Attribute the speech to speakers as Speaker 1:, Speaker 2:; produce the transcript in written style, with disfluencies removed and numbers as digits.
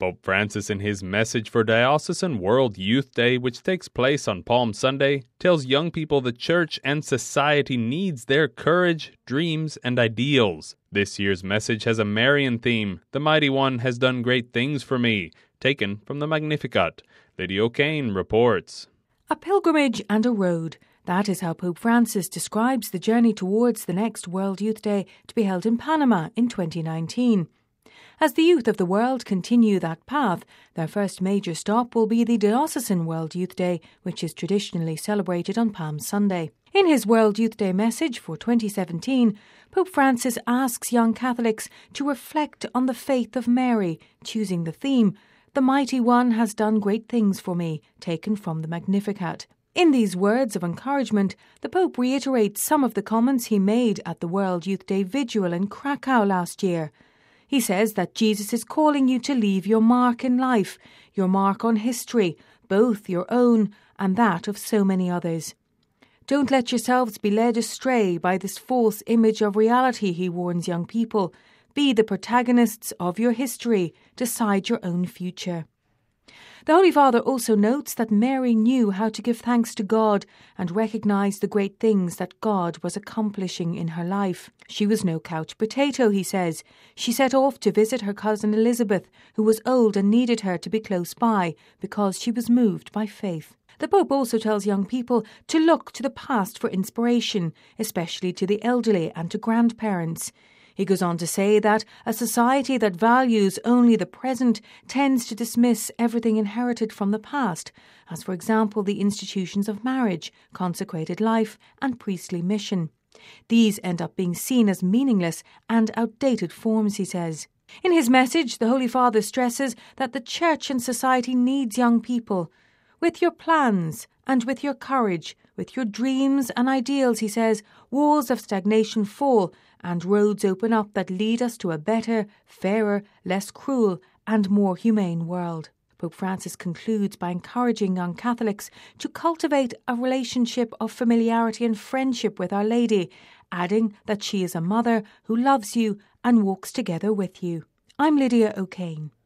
Speaker 1: Pope Francis, in his message for Diocesan World Youth Day, which takes place on Palm Sunday, tells young people the Church and society needs their courage, dreams, and ideals. This year's message has a Marian theme. The Mighty One has done great things for me, taken from the Magnificat. Lydia O'Kane reports.
Speaker 2: A pilgrimage and a road. That is how Pope Francis describes the journey towards the next World Youth Day to be held in Panama in 2019. As the youth of the world continue that path, their first major stop will be the Diocesan World Youth Day, which is traditionally celebrated on Palm Sunday. In his World Youth Day message for 2017, Pope Francis asks young Catholics to reflect on the faith of Mary, choosing the theme, "The Mighty One has done great things for me," taken from the Magnificat. In these words of encouragement, the Pope reiterates some of the comments he made at the World Youth Day Vigil in Krakow last year. He says that Jesus is calling you to leave your mark in life, your mark on history, both your own and that of so many others. Don't let yourselves be led astray by this false image of reality, he warns young people. Be the protagonists of your history, decide your own future. The Holy Father also notes that Mary knew how to give thanks to God and recognize the great things that God was accomplishing in her life. She was no couch potato, he says. She set off to visit her cousin Elizabeth, who was old and needed her to be close by because she was moved by faith. The Pope also tells young people to look to the past for inspiration, especially to the elderly and to grandparents. He goes on to say that a society that values only the present tends to dismiss everything inherited from the past, as for example the institutions of marriage, consecrated life and priestly mission. These end up being seen as meaningless and outdated forms, he says. In his message, the Holy Father stresses that the Church and society needs young people. With your plans and with your courage, with your dreams and ideals, he says, walls of stagnation fall and roads open up that lead us to a better, fairer, less cruel and more humane world. Pope Francis concludes by encouraging young Catholics to cultivate a relationship of familiarity and friendship with Our Lady, adding that she is a mother who loves you and walks together with you. I'm Lydia O'Kane.